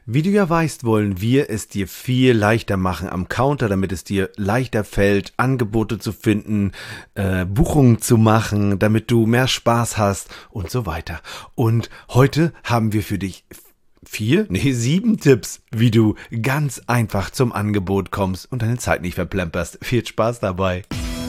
Wie du ja weißt, wollen wir es dir viel leichter machen am Counter, damit es dir leichter fällt, Angebote zu finden, Buchungen zu machen, damit du mehr Spaß hast und so weiter. Und heute haben wir für dich 7 Tipps, wie du ganz einfach zum Angebot kommst und deine Zeit nicht verplemperst. Viel Spaß dabei.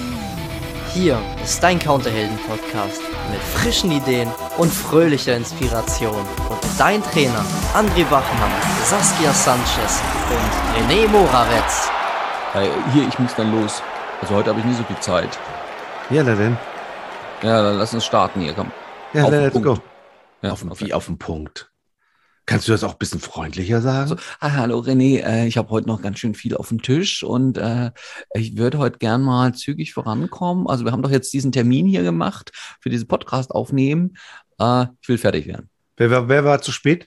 Hier ist dein Counterhelden-Podcast mit frischen Ideen und fröhlicher Inspiration. Und dein Trainer André Bachmann, Saskia Sanchez und René Moravetz. Hier, ich muss dann los. Also heute habe ich nicht so viel Zeit. Ja, na denn. Ja, dann lass uns starten hier, komm. Ja, Auf den let's go. Punkt. Ja, Wie auf den Punkt. Kannst du das auch ein bisschen freundlicher sagen? Hallo René, ich habe heute noch ganz schön viel auf dem Tisch und ich würde heute gern mal zügig vorankommen. Also wir haben doch jetzt diesen Termin hier gemacht für diesen Podcast aufnehmen. Ich will fertig werden. Wer war zu spät?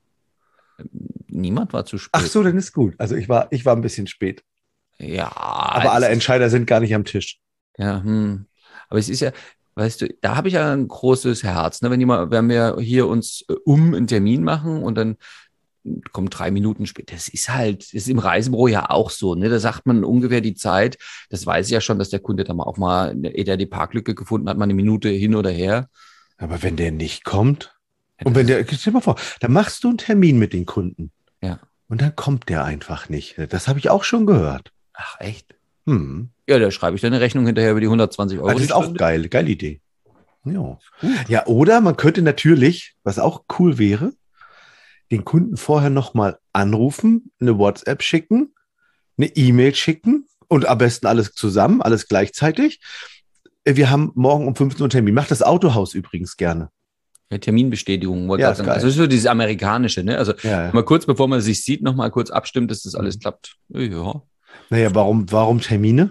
Niemand war zu spät. Ach so, dann ist gut. Also ich war ein bisschen spät. Ja. Aber alle Entscheider sind gar nicht am Tisch. Ja, aber es ist ja, weißt du, da habe ich ja ein großes Herz, ne? Wenn wir hier uns einen Termin machen und dann kommt 3 Minuten später. Das ist im Reisebüro ja auch so, ne? Da sagt man ungefähr die Zeit. Das weiß ich ja schon, dass der Kunde dann auch mal, ehe der die Parklücke gefunden hat, mal eine Minute hin oder her. Aber wenn der nicht kommt, und wenn der, stell dir mal vor, dann machst du einen Termin mit den Kunden. Ja. Und dann kommt der einfach nicht. Das habe ich auch schon gehört. Ach, echt? Ja, da schreibe ich dann eine Rechnung hinterher über die 120 Euro. das ist auch geil. Geile Idee. Ja. Ja, oder man könnte natürlich, was auch cool wäre, den Kunden vorher nochmal anrufen, eine WhatsApp schicken, eine E-Mail schicken und am besten alles zusammen, alles gleichzeitig. Wir haben morgen um 15 Uhr einen Termin. Macht das Autohaus übrigens gerne. Ja, Terminbestätigung. Ja, ist geil. Also das ist so dieses Amerikanische, ne? Also Ja. mal kurz, bevor man sich sieht, nochmal kurz abstimmt, dass das alles klappt. Ja. Naja, warum Termine?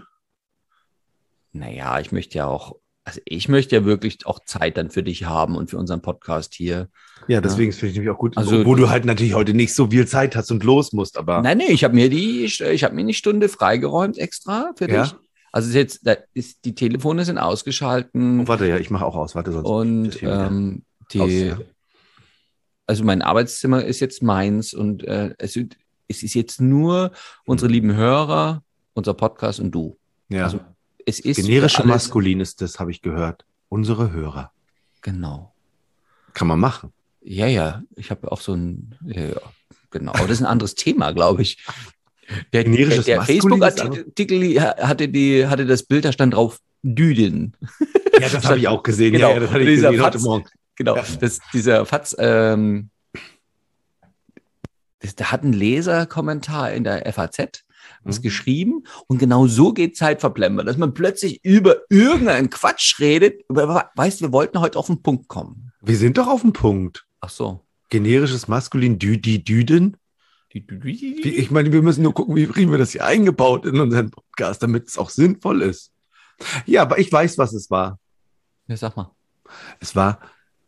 Naja, ich möchte ja wirklich auch Zeit dann für dich haben und für unseren Podcast hier. Ja, deswegen finde ich nämlich auch gut, Also, wo du halt natürlich heute nicht so viel Zeit hast und los musst, aber. Nein, ich habe mir eine Stunde freigeräumt extra für dich. Also die Telefone sind ausgeschalten. Oh, warte, ja, ich mache auch aus, warte, sonst. Und also mein Arbeitszimmer ist jetzt meins und es ist jetzt nur unsere lieben Hörer, unser Podcast und du. Ja. Also es ist generische Maskulin ist das, habe ich gehört. Unsere Hörer. Genau. Kann man machen. Ja, ich habe auch so genau. Aber das ist ein anderes Thema, glaube ich. Der Facebook-Artikel hatte das Bild, da stand drauf Düden. Ja, das habe ich auch gesehen. Genau. Ja, das hatte ich gesehen heute Morgen. Genau, ja. Dieser Fatz, da hat ein Leserkommentar in der FAZ was geschrieben und genau so geht Zeitverplempern, dass man plötzlich über irgendeinen Quatsch redet. Weißt du, wir wollten heute auf den Punkt kommen. Wir sind doch auf den Punkt. Ach so. Generisches Maskulin, Düden. Ich meine, wir müssen nur gucken, wie kriegen wir das hier eingebaut in unseren Podcast, damit es auch sinnvoll ist. Ja, aber ich weiß, was es war. Ja, sag mal. Es war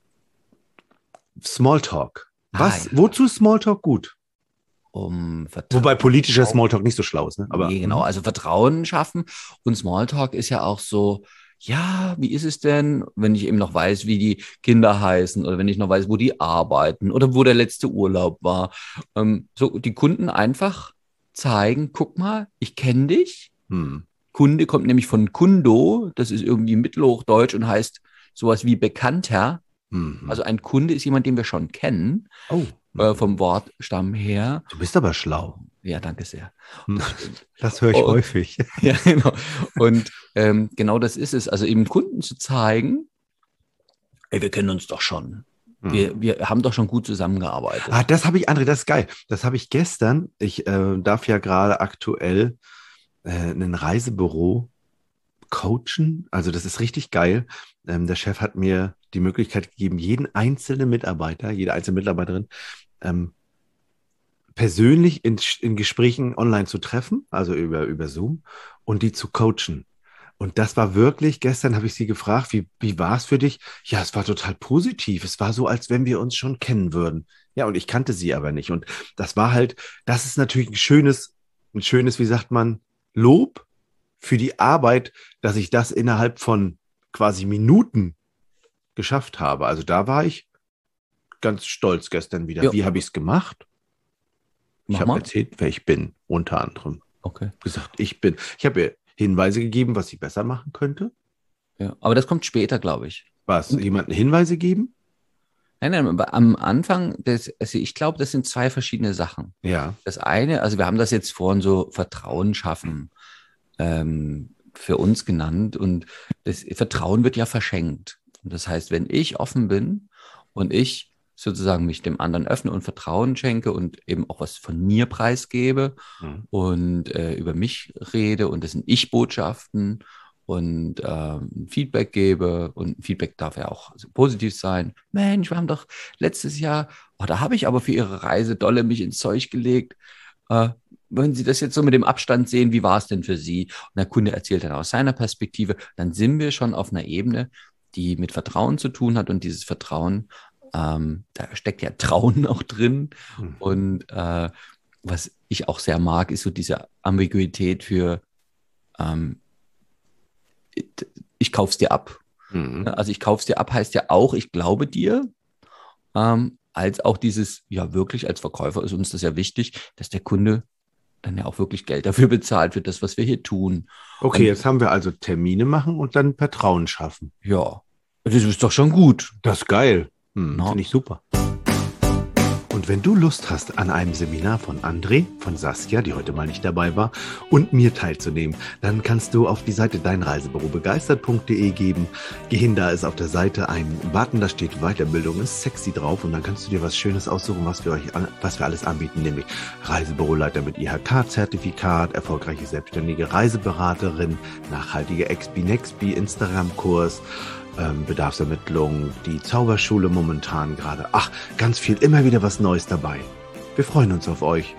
Smalltalk. Ja. Wozu ist Smalltalk gut? Wobei politischer Smalltalk nicht so schlau ist, ne? Aber, nee, genau, also Vertrauen schaffen und Smalltalk ist ja auch so, ja, wie ist es denn, wenn ich eben noch weiß, wie die Kinder heißen oder wenn ich noch weiß, wo die arbeiten oder wo der letzte Urlaub war. So die Kunden einfach zeigen, guck mal, ich kenne dich. Kunde kommt nämlich von Kundo, das ist irgendwie Mittelhochdeutsch und heißt sowas wie Bekannter. Also ein Kunde ist jemand, den wir schon kennen. Oh. Vom Wortstamm her. Du bist aber schlau. Ja, danke sehr. Das höre ich häufig. Ja, genau. Und genau das ist es. Also eben Kunden zu zeigen, ey, wir kennen uns doch schon. Wir haben doch schon gut zusammengearbeitet. Das habe ich, André, das ist geil. Das habe ich gestern. Ich darf ja gerade aktuell ein Reisebüro coachen. Also das ist richtig geil. Der Chef hat mir die Möglichkeit gegeben, jeden einzelnen Mitarbeiter, jede einzelne Mitarbeiterin persönlich in Gesprächen online zu treffen, also über Zoom, und die zu coachen. Und das war wirklich, gestern habe ich sie gefragt, wie war es für dich? Ja, es war total positiv. Es war so, als wenn wir uns schon kennen würden. Ja, und ich kannte sie aber nicht. Und das war halt, das ist natürlich ein schönes, wie sagt man, Lob für die Arbeit, dass ich das innerhalb von quasi Minuten geschafft habe. Also da war ich ganz stolz gestern wieder. Ja. Wie habe ich es gemacht? Ich Mach habe mal. erzählt, wer ich bin, unter anderem. Okay. Gesagt, ich bin. Ich habe ihr Hinweise gegeben, was sie besser machen könnte. Ja. Aber das kommt später, glaube ich. Was? Und- Jemanden Hinweise geben? Nein, aber am Anfang, also ich glaube, das sind zwei verschiedene Sachen. Ja. Das eine, also wir haben das jetzt vorhin so Vertrauen schaffen für uns genannt und das Vertrauen wird ja verschenkt. Und das heißt, wenn ich offen bin und ich sozusagen mich dem anderen öffne und Vertrauen schenke und eben auch was von mir preisgebe und über mich rede und das sind Ich-Botschaften und Feedback gebe und Feedback darf ja auch positiv sein. Mensch, wir haben doch letztes Jahr, da habe ich aber für Ihre Reise dolle mich ins Zeug gelegt. Wenn Sie das jetzt so mit dem Abstand sehen, wie war es denn für Sie? Und der Kunde erzählt dann aus seiner Perspektive, dann sind wir schon auf einer Ebene, die mit Vertrauen zu tun hat und dieses Vertrauen, da steckt ja Trauen auch drin. Und was ich auch sehr mag, ist so diese Ambiguität für ich kauf's dir ab. Also ich kauf's dir ab heißt ja auch, ich glaube dir, als auch dieses, ja wirklich als Verkäufer ist uns das ja wichtig, dass der Kunde dann ja auch wirklich Geld dafür bezahlt für das, was wir hier tun. Okay, Und, jetzt haben wir also Termine machen und dann Vertrauen schaffen. ja, das ist doch schon gut. Das ist geil. Na. Finde ich super. Und wenn du Lust hast, an einem Seminar von André, von Saskia, die heute mal nicht dabei war, und mir teilzunehmen, dann kannst du auf die Seite deinreisebürobegeistert.de gehen. Geh hin, da ist auf der Seite ein Button, da steht Weiterbildung, ist sexy drauf und dann kannst du dir was Schönes aussuchen, was wir alles anbieten, nämlich Reisebüroleiter mit IHK-Zertifikat, erfolgreiche selbstständige Reiseberaterin, nachhaltige Expi-Nexpi, Instagram-Kurs, Bedarfsermittlung, die Zauberschule momentan gerade. Ach, ganz viel, immer wieder was Neues dabei. Wir freuen uns auf euch.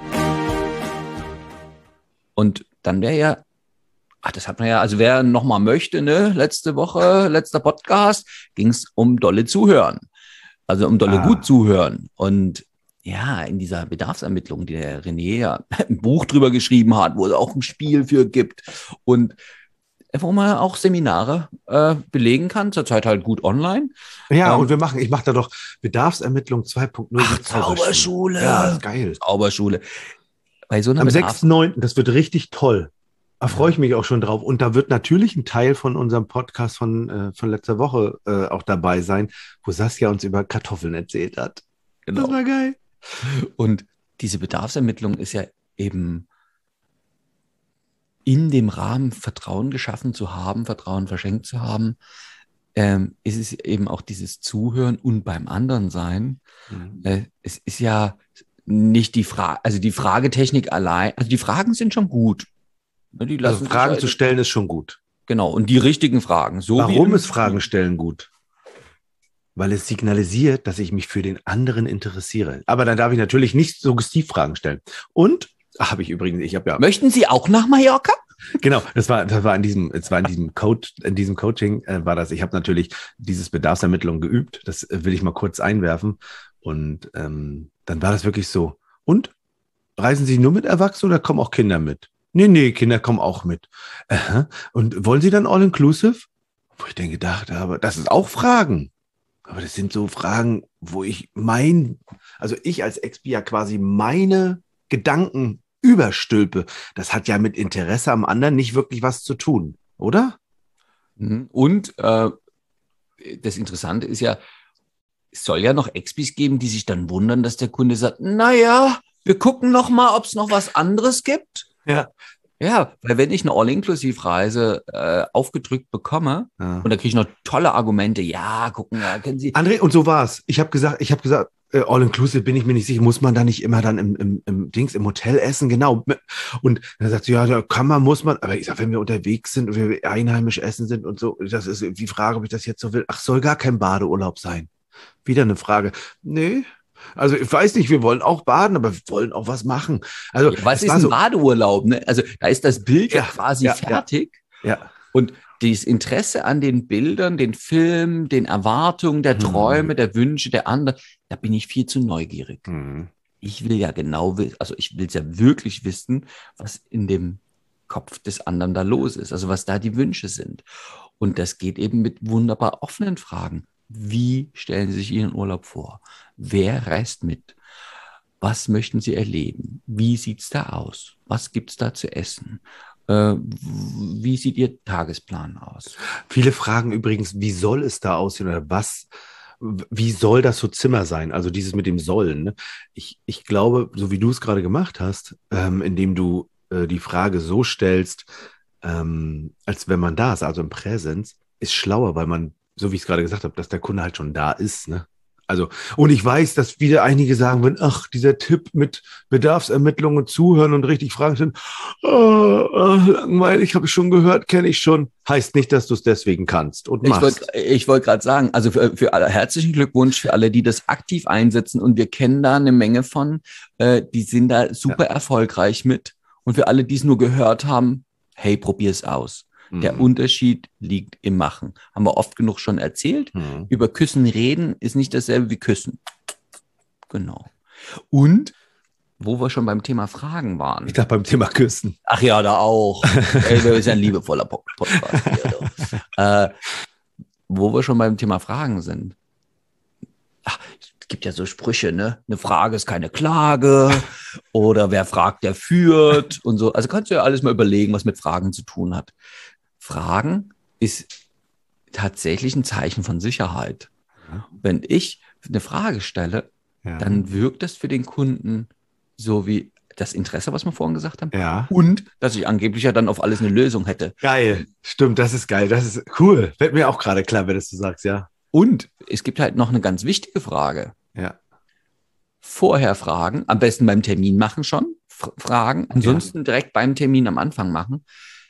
Und dann wäre ja, das hat man ja, also wer nochmal möchte, ne, letzter Podcast, ging es um dolle Zuhören. Also um dolle gut zuhören. Und ja, in dieser Bedarfsermittlung, die der René ja ein Buch drüber geschrieben hat, wo es auch ein Spiel für gibt und wo man auch Seminare belegen kann, zurzeit halt gut online. Ja, und ich mache da doch Bedarfsermittlung 2.0. Ach, Zauberschule. Ja, ist geil. Zauberschule. Bei so einer Am 6.9., das wird richtig toll. Da freue ich mich auch schon drauf. Und da wird natürlich ein Teil von unserem Podcast von letzter Woche auch dabei sein, wo Saskia uns über Kartoffeln erzählt hat. Genau. Das war geil. Und diese Bedarfsermittlung ist ja eben in dem Rahmen Vertrauen geschaffen zu haben, Vertrauen verschenkt zu haben, ist es eben auch dieses Zuhören und beim anderen sein. Es ist ja nicht die Frage, also die Fragetechnik allein, also die Fragen sind schon gut. Die lassen Also Fragen sich zu stellen ist schon gut. Genau, und die richtigen Fragen. So Warum ist Fragen stellen gut? Weil es signalisiert, dass ich mich für den anderen interessiere. Aber dann darf ich natürlich nicht Suggestivfragen stellen. Und habe ich übrigens, Möchten Sie auch nach Mallorca? Genau, das war in diesem Coaching war das. Ich habe natürlich dieses Bedarfsermittlung geübt. Das will ich mal kurz einwerfen. Und dann war das wirklich so. Und reisen Sie nur mit Erwachsenen oder kommen auch Kinder mit? Nee, Kinder kommen auch mit. Und wollen Sie dann all-inclusive? Wo ich dann gedacht habe, das ist auch Fragen. Aber das sind so Fragen, wo ich als Expi ja quasi meine Gedanken überstülpe. Das hat ja mit Interesse am anderen nicht wirklich was zu tun, oder? Und das Interessante ist ja, es soll ja noch Expis geben, die sich dann wundern, dass der Kunde sagt, naja, wir gucken noch mal, ob es noch was anderes gibt. Ja. Ja, weil wenn ich eine All-Inclusive-Reise aufgedrückt bekomme und da kriege ich noch tolle Argumente, ja, gucken, ja, können Sie. André, und so war's. Ich habe gesagt, All-Inclusive bin ich mir nicht sicher, muss man da nicht immer dann im Hotel essen? Genau. Und dann sagt sie, ja, da muss man, aber ich sag, wenn wir unterwegs sind und wir einheimisch essen sind und so, das ist die Frage, ob ich das jetzt so will. Ach, soll gar kein Badeurlaub sein? Wieder eine Frage. Nee. Also ich weiß nicht, wir wollen auch baden, aber wir wollen auch was machen. Also Ja, was ist ein Badeurlaub? Ne? Also da ist das Bild ja quasi fertig. Ja. Und dieses Interesse an den Bildern, den Filmen, den Erwartungen, der Träume, der Wünsche der anderen, da bin ich viel zu neugierig. Ich will ja genau wissen, also ich will es ja wirklich wissen, was in dem Kopf des anderen da los ist, also was da die Wünsche sind. Und das geht eben mit wunderbar offenen Fragen. Wie stellen Sie sich Ihren Urlaub vor? Wer reist mit? Was möchten Sie erleben? Wie sieht es da aus? Was gibt es da zu essen? Wie sieht Ihr Tagesplan aus? Viele fragen übrigens, wie soll es da aussehen oder wie soll das Zimmer sein? Also dieses mit dem Sollen. Ne? Ich glaube, so wie du es gerade gemacht hast, indem du die Frage so stellst, als wenn man da ist, also im Präsens, ist schlauer, weil man, so wie ich es gerade gesagt habe, dass der Kunde halt schon da ist. Ne? Also, und ich weiß, dass wieder einige sagen würden, ach, dieser Tipp mit Bedarfsermittlung und Zuhören und richtig Fragen sind, langweilig, habe ich schon gehört, kenne ich schon. Heißt nicht, dass du es deswegen kannst und machst. Ich wollte gerade sagen, also für alle herzlichen Glückwunsch für alle, die das aktiv einsetzen, und wir kennen da eine Menge von, die sind da super erfolgreich mit, und für alle, die es nur gehört haben, hey, probier es aus. Der Unterschied liegt im Machen. Haben wir oft genug schon erzählt. Über Küssen reden ist nicht dasselbe wie Küssen. Genau. Und wo wir schon beim Thema Fragen waren. Ich dachte beim Thema Küssen. Ach ja, da auch. Das ist ja ein liebevoller Podcast hier. Wo wir schon beim Thema Fragen sind. Ach, es gibt ja so Sprüche, ne? Eine Frage ist keine Klage. Oder wer fragt, der führt und so. Also kannst du ja alles mal überlegen, was mit Fragen zu tun hat. Fragen ist tatsächlich ein Zeichen von Sicherheit. Ja. Wenn ich eine Frage stelle, dann wirkt das für den Kunden so wie das Interesse, was wir vorhin gesagt haben. Ja. Und dass ich angeblich ja dann auf alles eine Lösung hätte. Geil. Stimmt, das ist geil. Das ist cool. Fällt mir auch gerade klar, wenn du das so sagst, ja. Und es gibt halt noch eine ganz wichtige Frage. Ja. Vorher fragen, am besten beim Termin machen schon, fragen, ansonsten direkt beim Termin am Anfang machen.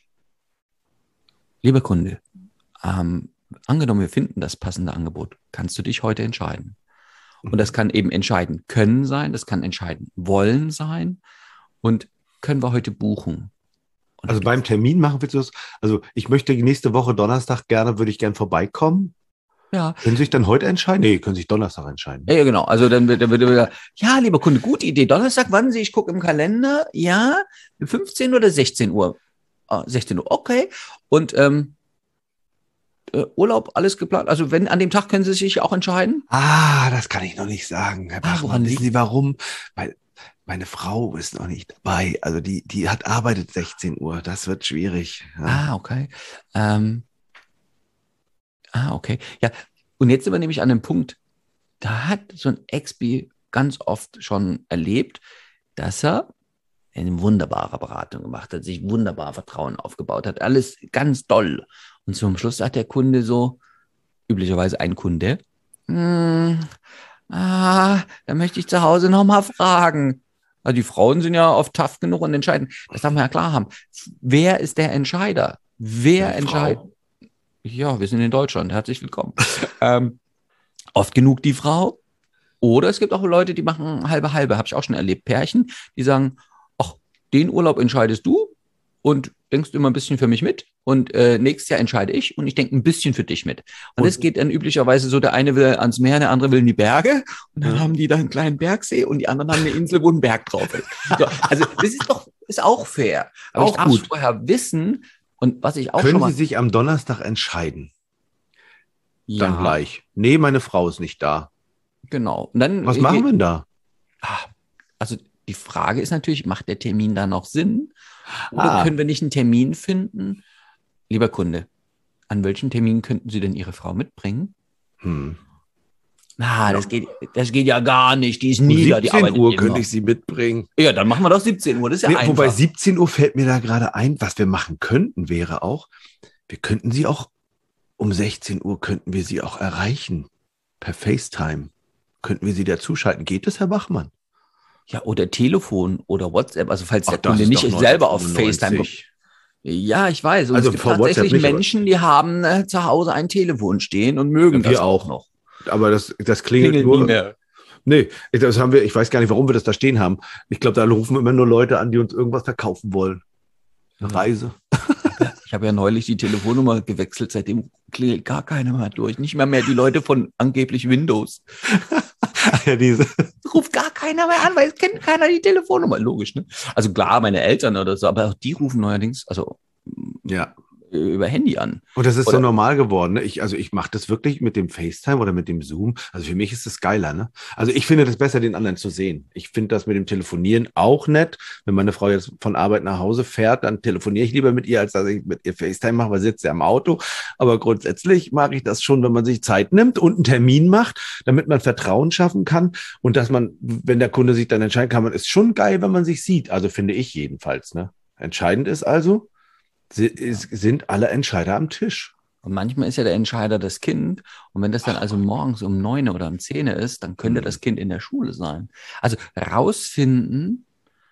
Lieber Kunde, angenommen, wir finden das passende Angebot, kannst du dich heute entscheiden. Und das kann eben entscheiden können sein, das kann entscheiden wollen sein, und können wir heute buchen. Und also beim Termin machen wir das, also ich möchte nächste Woche Donnerstag würde ich gern vorbeikommen. Ja. Können Sie sich dann heute entscheiden? Nee, können sich Donnerstag entscheiden. Ja, genau. Also dann wird wieder, ja, lieber Kunde, gute Idee. Donnerstag, wann Sie? Ich gucke im Kalender. Ja, 15 oder 16 Uhr? 16 Uhr, okay. Und Urlaub, alles geplant. Also an dem Tag können Sie sich auch entscheiden? Das kann ich noch nicht sagen, Herr Bachmann. Woran Wissen Sie warum? Weil meine Frau ist noch nicht dabei. Also die arbeitet 16 Uhr. Das wird schwierig. Ja. Okay. Okay. Ja, und jetzt sind wir nämlich an einem Punkt, da hat so ein Expi ganz oft schon erlebt, dass er eine wunderbare Beratung gemacht hat, sich wunderbar Vertrauen aufgebaut hat, alles ganz doll. Und zum Schluss sagt der Kunde so, üblicherweise ein Kunde, da möchte ich zu Hause nochmal fragen. Also die Frauen sind ja oft tough genug und entscheiden. Das darf man ja klar haben. Wer ist der Entscheider? Wer entscheidet? Ja, wir sind in Deutschland. Herzlich willkommen. Oft genug die Frau. Oder es gibt auch Leute, die machen halbe. Habe ich auch schon erlebt. Pärchen, die sagen, ach, den Urlaub entscheidest du und denkst immer ein bisschen für mich mit. Und nächstes Jahr entscheide ich und ich denke ein bisschen für dich mit. Und das geht dann üblicherweise so, der eine will ans Meer, der andere will in die Berge. Und dann haben die da einen kleinen Bergsee und die anderen haben eine Insel, wo ein Berg drauf ist. So, also das ist auch fair. Aber auch ich darf vorher wissen. Und was ich auch Können schon mal... Sie sich am Donnerstag entscheiden? Ja. Dann gleich. Nee, meine Frau ist nicht da. Genau. Und dann, was machen wir denn da? Also die Frage ist natürlich, macht der Termin da noch Sinn? Oder können wir nicht einen Termin finden? Lieber Kunde, an welchen Termin könnten Sie denn Ihre Frau mitbringen? Das geht ja gar nicht. Die ist nie da. 17 Uhr könnte ich sie mitbringen. Ja, dann machen wir doch 17 Uhr. Das ist ja einfach. Wobei 17 Uhr fällt mir da gerade ein, was wir machen könnten, wäre auch, wir könnten sie auch um 16 Uhr könnten wir sie auch erreichen. Per FaceTime. Könnten wir sie dazuschalten. Geht das, Herr Bachmann? Ja, oder Telefon oder WhatsApp. Also falls der Kunde nicht selber auf FaceTime kommt. Ja, ich weiß. Und also es gibt tatsächlich Menschen, die haben zu Hause ein Telefon stehen und mögen das auch noch. Aber das klingelt nur. Nie mehr. Nee, das haben wir, ich weiß gar nicht, warum wir das da stehen haben. Ich glaube, da rufen immer nur Leute an, die uns irgendwas verkaufen wollen. Eine Reise. Ich habe ja neulich die Telefonnummer gewechselt, seitdem klingelt gar keiner mehr durch. Nicht mehr die Leute von angeblich Windows. Ja, Ruft gar keiner mehr an, weil es kennt keiner die Telefonnummer. Logisch, ne? Also klar, meine Eltern oder so, aber auch die rufen neuerdings, also ja. über Handy an. Und das ist Oder- so normal geworden. Ne? Ich mache das wirklich mit dem FaceTime oder mit dem Zoom. Also für mich ist das geiler. Ne? Also ich finde das besser, den anderen zu sehen. Ich finde das mit dem Telefonieren auch nett. Wenn meine Frau jetzt von Arbeit nach Hause fährt, dann telefoniere ich lieber mit ihr, als dass ich mit ihr FaceTime mache, weil sie sitzt ja im Auto. Aber grundsätzlich mag ich das schon, wenn man sich Zeit nimmt und einen Termin macht, damit man Vertrauen schaffen kann. Und dass man, wenn der Kunde sich dann entscheiden kann, man ist schon geil, wenn man sich sieht. Also finde ich jedenfalls. Ne? Entscheidend ist also, sind alle Entscheider am Tisch. Und manchmal ist ja der Entscheider das Kind. Und wenn das dann also morgens um 9 oder um 10 ist, dann könnte das Kind in der Schule sein. Also rausfinden,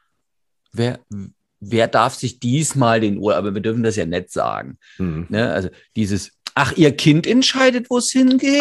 wer darf sich diesmal den Urlaub, aber wir dürfen das ja nicht sagen. Ne? Also dieses, ach, ihr Kind entscheidet, wo es hingeht?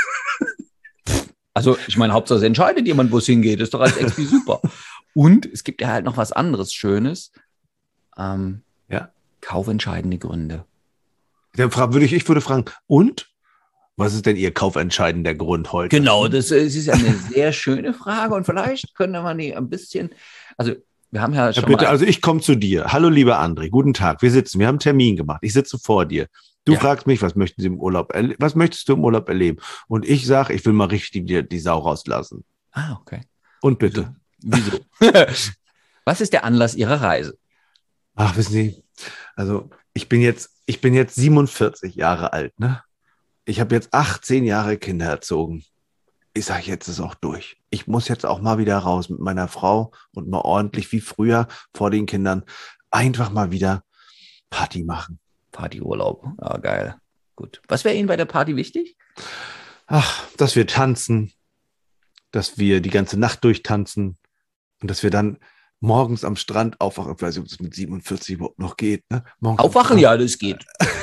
Also ich meine, Hauptsache es entscheidet jemand, wo es hingeht. Ist doch als Expi super. Und es gibt ja halt noch was anderes Schönes. Kaufentscheidende Gründe. Dann ich würde fragen, und? Was ist denn Ihr kaufentscheidender Grund heute? Genau, das ist ja eine sehr schöne Frage und vielleicht könnte man die ein bisschen, also wir haben ja schon ja, bitte, also ich komme zu dir. Hallo, lieber André, guten Tag. Wir haben einen Termin gemacht. Ich sitze vor dir. Du fragst mich, was möchtest du im Urlaub erleben? Und ich sage, ich will mal richtig die Sau rauslassen. Ah, okay. Und bitte. Wieso? Was ist der Anlass Ihrer Reise? Ach, wissen Sie, also ich bin jetzt 47 Jahre alt, ne? Ich habe jetzt 18 Jahre Kinder erzogen. Ich sage, jetzt ist auch durch. Ich muss jetzt auch mal wieder raus mit meiner Frau und mal ordentlich wie früher vor den Kindern einfach mal wieder Party machen. Partyurlaub. Ja, geil. Gut. Was wäre Ihnen bei der Party wichtig? Ach, dass wir tanzen, dass wir die ganze Nacht durchtanzen und dass wir dann morgens am Strand aufwachen. Ich weiß nicht, ob es mit 47 überhaupt noch geht. Ne? Aufwachen, ja, das geht.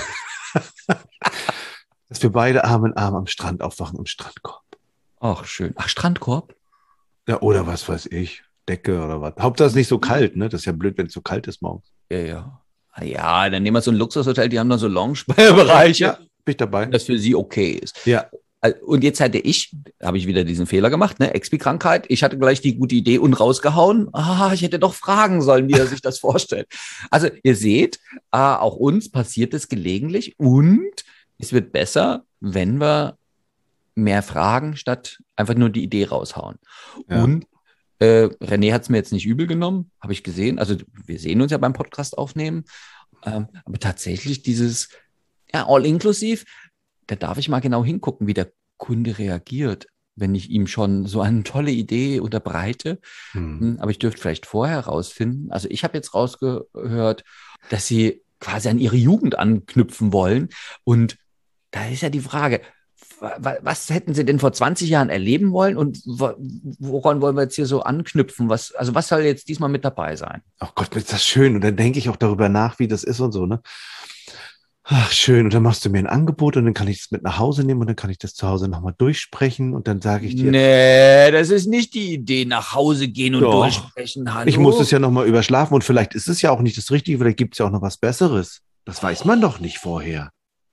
Dass wir beide Arm in Arm am Strand aufwachen, im Strandkorb. Ach, schön. Ach, Strandkorb? Ja, oder was weiß ich. Decke oder was. Hauptsache es ist nicht so kalt, ne? Das ist ja blöd, wenn es so kalt ist morgens. Ja. Ja, dann nehmen wir so ein Luxushotel, die haben da so Lounge-Bereiche. Ja, bin ich dabei. Das für sie okay ist. Ja. Und jetzt habe ich wieder diesen Fehler gemacht, ne? Expi-Krankheit. Ich hatte gleich die gute Idee und rausgehauen. Ich hätte doch fragen sollen, wie er sich das vorstellt. Also ihr seht, auch uns passiert es gelegentlich und es wird besser, wenn wir mehr fragen, statt einfach nur die Idee raushauen. Ja. Und René hat es mir jetzt nicht übel genommen, habe ich gesehen. Also wir sehen uns ja beim Podcast aufnehmen. Aber tatsächlich dieses All-Inklusiv, da darf ich mal genau hingucken, wie der Kunde reagiert, wenn ich ihm schon so eine tolle Idee unterbreite. Aber ich dürfte vielleicht vorher rausfinden. Also ich habe jetzt rausgehört, dass sie quasi an ihre Jugend anknüpfen wollen. Und da ist ja die Frage, was hätten Sie denn vor 20 Jahren erleben wollen und woran wollen wir jetzt hier so anknüpfen? Was soll jetzt diesmal mit dabei sein? Ach Gott, ist das schön. Und dann denke ich auch darüber nach, wie das ist und so, ne? Ach, schön. Und dann machst du mir ein Angebot und dann kann ich es mit nach Hause nehmen und dann kann ich das zu Hause nochmal durchsprechen und dann sage ich dir. Nee, das ist nicht die Idee, nach Hause gehen und durchsprechen. Hallo? Ich muss es ja nochmal überschlafen und vielleicht ist es ja auch nicht das Richtige, vielleicht gibt es ja auch noch was Besseres. Das weiß man doch nicht vorher.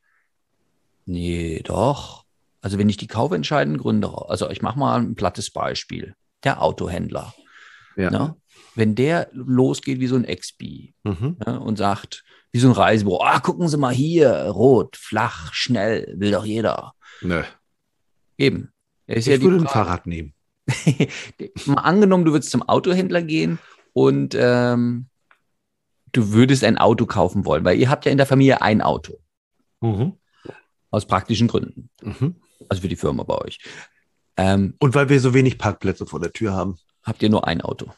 Nee, doch. Also wenn ich die kaufentscheidenden Gründe, also ich mache mal ein plattes Beispiel. Der Autohändler. Ja. Ne? Wenn der losgeht wie so ein Expi ne, und sagt, wie so ein Reisebüro, gucken Sie mal hier, rot, flach, schnell, will doch jeder. Nö. Eben. Ich würde ein Fahrrad nehmen. Mal angenommen, du würdest zum Autohändler gehen und du würdest ein Auto kaufen wollen, weil ihr habt ja in der Familie ein Auto. Aus praktischen Gründen. Also für die Firma bei euch. Und weil wir so wenig Parkplätze vor der Tür haben. Habt ihr nur ein Auto.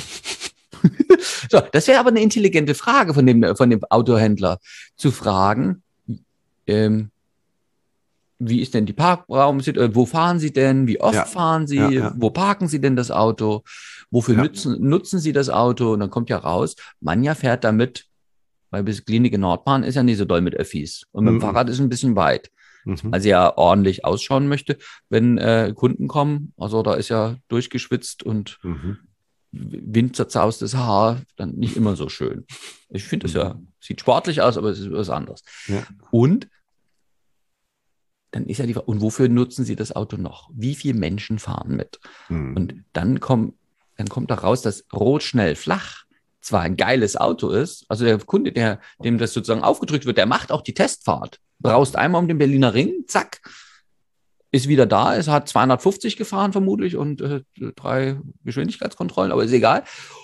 So, das wäre aber eine intelligente Frage von dem Autohändler, zu fragen, wie ist denn die Parkraumsituation, wo fahren Sie denn, wie oft fahren Sie, wo parken Sie denn das Auto, wofür nutzen Sie das Auto? Und dann kommt ja raus, Manja fährt damit, weil bis Klinik in Nordbahn ist ja nicht so doll mit Öffis und mit dem Fahrrad ist ein bisschen weit. Weil sie ja ordentlich ausschauen möchte, wenn Kunden kommen. Also da ist ja durchgeschwitzt und windzerzaustes Haar, dann nicht immer so schön. Ich finde es sieht sportlich aus, aber es ist was anderes. Ja. Und dann ist ja die Frage, und wofür nutzen Sie das Auto noch? Wie viele Menschen fahren mit? Und dann kommt da raus, dass rot, schnell, flach zwar ein geiles Auto ist, also der Kunde, dem das sozusagen aufgedrückt wird, der macht auch die Testfahrt, braust einmal um den Berliner Ring, zack, ist wieder da, es hat 250 gefahren vermutlich und 3 Geschwindigkeitskontrollen, aber ist egal.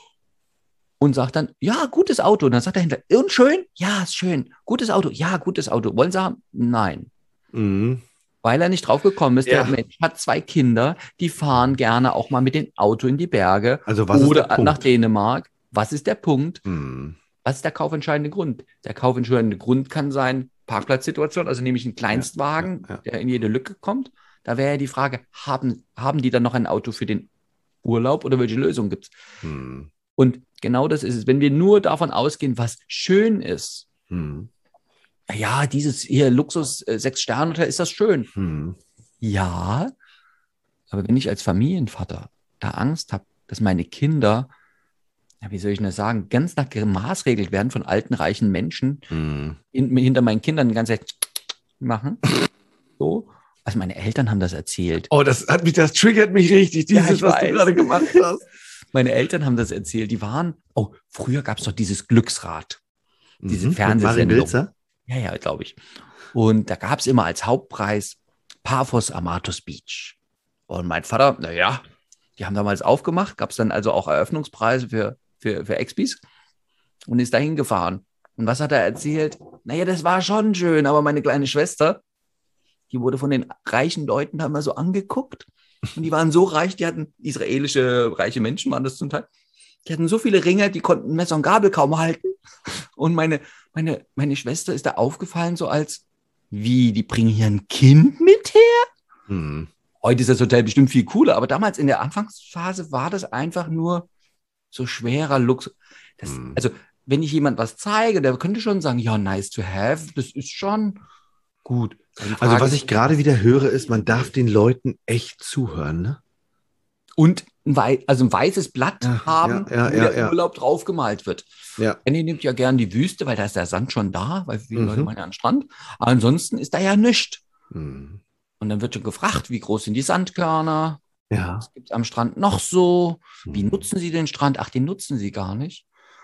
Und sagt dann, ja, gutes Auto. Und dann sagt er hinter, und schön? Ja, ist schön. Gutes Auto? Ja, gutes Auto. Wollen Sie haben? Nein. Mhm. Weil er nicht drauf gekommen ist. Ja. Der Mensch hat 2 Kinder, die fahren gerne auch mal mit dem Auto in die Berge Also was ist der oder Punkt? nach Dänemark. Was ist der Punkt? Mhm. Was ist der kaufentscheidende Grund? Der kaufentscheidende Grund kann sein, Parkplatzsituation, also nämlich ein Kleinstwagen, Ja. der in jede Lücke kommt. Da wäre ja die Frage, haben die dann noch ein Auto für den Urlaub oder welche Lösung gibt es? Mhm. Und genau das ist es. Wenn wir nur davon ausgehen, was schön ist, Mhm. ja, dieses hier Luxus 6-Sterne-Hotel, ist das schön? Mhm. Ja, aber wenn ich als Familienvater da Angst habe, dass meine Kinder, ja, wie soll ich denn das sagen, ganz nach gemaßregelt werden von alten, reichen Menschen, Mhm. hinter meinen Kindern die ganze Zeit machen, so. Also meine Eltern haben das erzählt. Oh, das triggert mich richtig, Ja, dieses, ich was weiß. du gerade gemacht hast. Meine Eltern haben das erzählt. Die waren, früher gab es doch dieses Glücksrad, diese Mit Marin Fernsehsendung. Wilzer? Ja, glaube ich. Und da gab es immer als Hauptpreis Paphos Amatus Beach. Und mein Vater, naja, die haben damals aufgemacht, gab es dann also auch Eröffnungspreise für Expis und ist dahin gefahren. Und was hat er erzählt? Naja, das war schon schön, aber meine kleine Schwester, die wurde von den reichen Leuten da immer so angeguckt. Und die waren so reich, die hatten israelische reiche Menschen, waren das zum Teil. Die hatten so viele Ringe, die konnten Messer und Gabel kaum halten. Und meine Schwester ist da aufgefallen, so als, wie, die bringen hier ein Kind mit her? Mhm. Heute ist das Hotel bestimmt viel cooler, aber damals in der Anfangsphase war das einfach nur so schwerer Luxus. Also, wenn ich jemand was zeige, der könnte schon sagen, ja, nice to have, das ist schon gut. Also was ich gerade wieder höre, ist, man darf den Leuten echt zuhören, ne? Und ein weißes Blatt haben, ja, wo der Urlaub draufgemalt wird. Ja. Annie nimmt ja gern die Wüste, weil da ist der Sand schon da, weil viele Leute meinen ja an den Strand. Aber ansonsten ist da ja nichts. Mhm. Und dann wird schon gefragt, wie groß sind die Sandkörner? Ja. Was gibt es am Strand noch so? Wie nutzen sie den Strand? Ach, den nutzen sie gar nicht.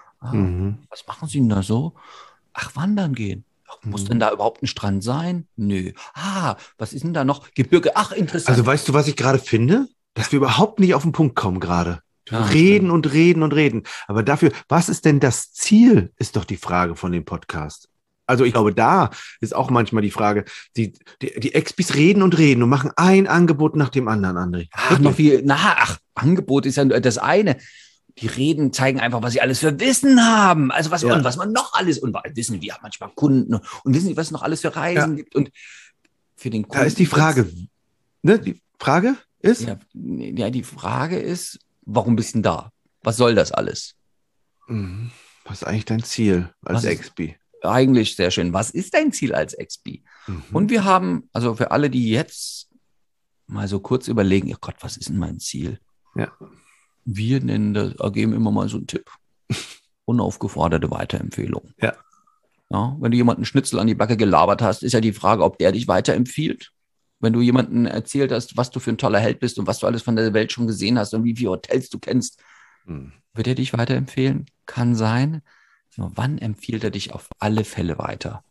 Was machen sie denn da so? Ach, wandern gehen. Ach, muss denn da überhaupt ein Strand sein? Nö. Was ist denn da noch? Gebirge. Ach, interessant. Also weißt du, was ich gerade finde? Dass wir überhaupt nicht auf den Punkt kommen gerade. Ja, reden und reden und reden. Aber dafür, was ist denn das Ziel, ist doch die Frage von dem Podcast. Also ich glaube, da ist auch manchmal die Frage, die Expis reden und reden und machen ein Angebot nach dem anderen, André. Angebot ist ja das eine. Die reden, zeigen einfach, was sie alles für Wissen haben. Also und was man noch alles, und wissen, die haben manchmal Kunden und wissen, was es noch alles für Reisen gibt. Und für den Kunden. Da ist die Frage, ne? Die Frage ist? Ja, die Frage ist, warum bist du denn da? Was soll das alles? Was ist eigentlich dein Ziel als Expi? Eigentlich sehr schön. Was ist dein Ziel als Expi? Und wir haben, also für alle, die jetzt mal so kurz überlegen, oh Gott, was ist denn mein Ziel? Ja. Wir geben immer mal so einen Tipp. Unaufgeforderte Weiterempfehlung. Ja. Ja, wenn du jemanden Schnitzel an die Backe gelabert hast, ist ja die Frage, ob der dich weiterempfiehlt. Wenn du jemanden erzählt hast, was du für ein toller Held bist und was du alles von der Welt schon gesehen hast und wie viele Hotels du kennst, wird er dich weiterempfehlen? Kann sein. Nur wann empfiehlt er dich auf alle Fälle weiter?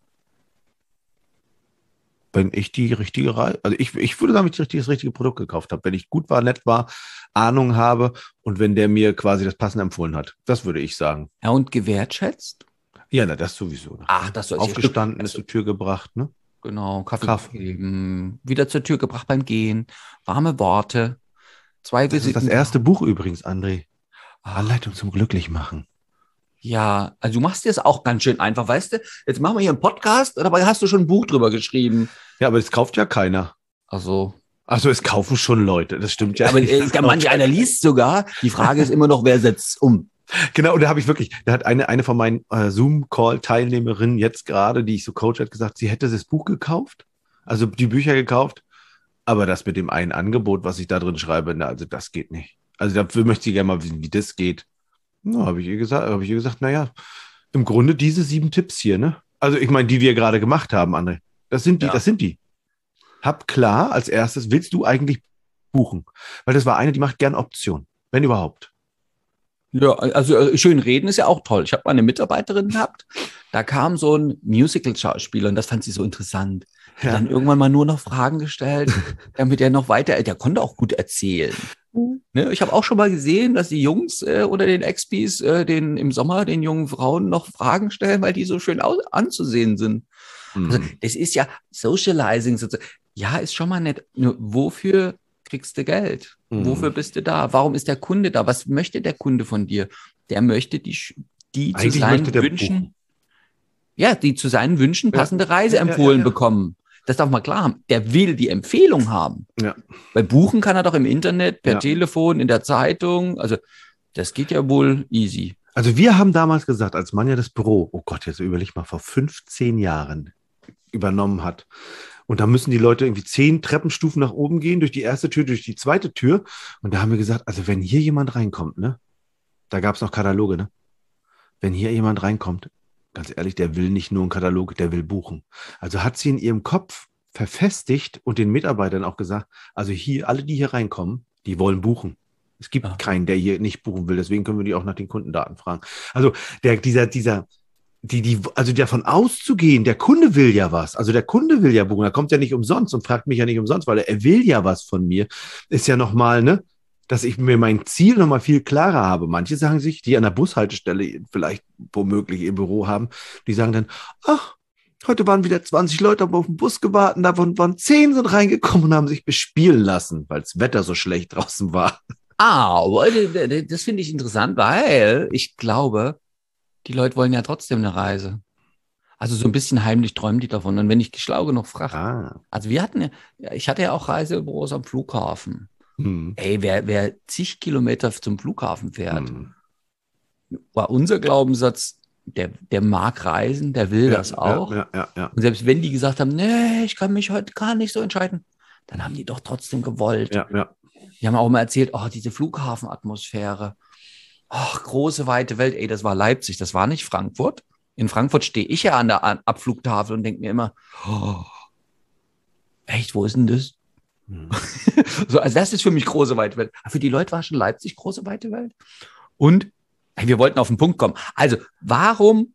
Wenn ich die richtige also ich würde sagen, wenn ich das richtige Produkt gekauft habe, wenn ich gut war, nett war, Ahnung habe und wenn der mir quasi das Passende empfohlen hat. Das würde ich sagen. Ja, und gewertschätzt? Ja, das sowieso. Ach, das soll aufgestanden, ist zur Tür gebracht, ne? Genau, Kaffee gegeben, wieder zur Tür gebracht beim Gehen, warme Worte, 2 Das ist das erste Buch übrigens, André. Anleitung zum Glücklichmachen. Ja, also du machst dir es auch ganz schön einfach, weißt du? Jetzt machen wir hier einen Podcast, dabei hast du schon ein Buch drüber geschrieben. Ja, aber das kauft ja keiner. Also es kaufen schon Leute, das stimmt ja. Aber manch einer liest sogar. Die Frage ist immer noch, wer setzt es um? Genau, und da hat eine von meinen Zoom-Call-Teilnehmerinnen jetzt gerade, die ich so coach, hat gesagt, sie hätte das Buch gekauft, also die Bücher gekauft, aber das mit dem einen Angebot, was ich da drin schreibe, also das geht nicht. Also dafür möchte ich gerne mal wissen, wie das geht. Na, habe ich ihr gesagt, naja, im Grunde diese 7 Tipps hier, ne? Also ich meine, die wir gerade gemacht haben, André. Das sind die. Hab klar, als erstes, willst du eigentlich buchen? Weil das war eine, die macht gern Option, wenn überhaupt. Ja, also schön reden ist ja auch toll. Ich habe mal eine Mitarbeiterin gehabt, da kam so ein Musical-Schauspieler und das fand sie so interessant. Der hat dann irgendwann mal nur noch Fragen gestellt, damit er noch weiter, der konnte auch gut erzählen. Ne, ich habe auch schon mal gesehen, dass die Jungs oder den Expis im Sommer den jungen Frauen noch Fragen stellen, weil die so schön anzusehen sind. Also das ist ja Socializing sozusagen. Ja, ist schon mal nett. Nur wofür kriegst du Geld? Wofür bist du da? Warum ist der Kunde da? Was möchte der Kunde von dir? Der möchte die zu seinen Wünschen, die zu seinen Wünschen passende Reise empfohlen bekommen. Das darf man klar haben. Der will die Empfehlung haben. Ja. Weil buchen kann er doch im Internet, per Telefon, in der Zeitung. Also das geht ja wohl easy. Also wir haben damals gesagt, als man ja das Büro, oh Gott, jetzt überleg mal, vor 15 Jahren übernommen hat. Und da müssen die Leute irgendwie 10 Treppenstufen nach oben gehen, durch die erste Tür, durch die zweite Tür. Und da haben wir gesagt, also wenn hier jemand reinkommt, ne, da gab es noch Kataloge, ne? Wenn hier jemand reinkommt, ganz ehrlich, der will nicht nur einen Katalog, der will buchen. Also hat sie in ihrem Kopf verfestigt und den Mitarbeitern auch gesagt, also hier, alle, die hier reinkommen, die wollen buchen. Es gibt keinen, der hier nicht buchen will, deswegen können wir die auch nach den Kundendaten fragen. Also davon auszugehen, der Kunde will ja was, also der Kunde will ja buchen, er kommt ja nicht umsonst und fragt mich ja nicht umsonst, weil er will ja was von mir, ist ja nochmal, ne, dass ich mir mein Ziel nochmal viel klarer habe. Manche sagen sich, die an der Bushaltestelle vielleicht womöglich ihr Büro haben, die sagen dann, ach, heute waren wieder 20 Leute, haben auf den Bus gewartet, davon waren 10 sind reingekommen und haben sich bespielen lassen, weil das Wetter so schlecht draußen war. Das finde ich interessant, weil ich glaube, die Leute wollen ja trotzdem eine Reise. Also so ein bisschen heimlich träumen die davon. Und wenn ich schlau genug frage. Also ich hatte ja auch Reisebüros am Flughafen. Ey, wer zig Kilometer zum Flughafen fährt, war unser Glaubenssatz, der mag reisen, der will das auch. Ja. Und selbst wenn die gesagt haben, nee, ich kann mich heute gar nicht so entscheiden, dann haben die doch trotzdem gewollt. Ja. Die haben auch mal erzählt, diese Flughafenatmosphäre. Ach, große, weite Welt. Ey, das war Leipzig, das war nicht Frankfurt. In Frankfurt stehe ich ja an der Abflugtafel und denke mir immer, echt, wo ist denn das? So, also das ist für mich große, weite Welt. Für die Leute war schon Leipzig große, weite Welt. Und wir wollten auf den Punkt kommen. Also, warum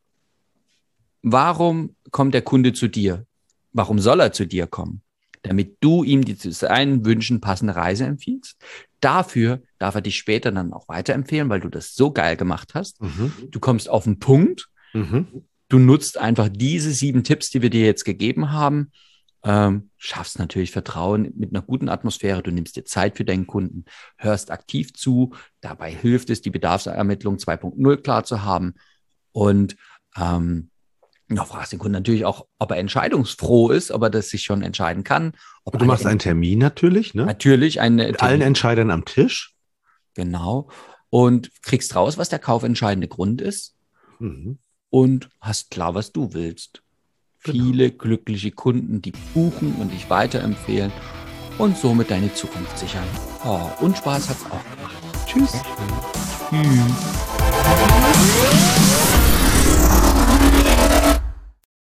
kommt der Kunde zu dir? Warum soll er zu dir kommen? Damit du ihm die zu seinen Wünschen passende Reise empfiehlst. Dafür darf er dich später dann auch weiterempfehlen, weil du das so geil gemacht hast. Du kommst auf den Punkt. Du nutzt einfach diese 7 Tipps, die wir dir jetzt gegeben haben. Schaffst natürlich Vertrauen mit einer guten Atmosphäre. Du nimmst dir Zeit für deinen Kunden, hörst aktiv zu. Dabei hilft es, die Bedarfsermittlung 2.0 klar zu haben. Und fragst den Kunden natürlich auch, ob er entscheidungsfroh ist, ob er das sich schon entscheiden kann. Du machst einen Termin natürlich, ne? Natürlich. Mit allen Entscheidern am Tisch. Genau. Und kriegst raus, was der kaufentscheidende Grund ist. Und hast klar, was du willst. Viele glückliche Kunden, die buchen und dich weiterempfehlen und somit deine Zukunft sichern. Und Spaß hat's auch gemacht. Tschüss. Tschüss.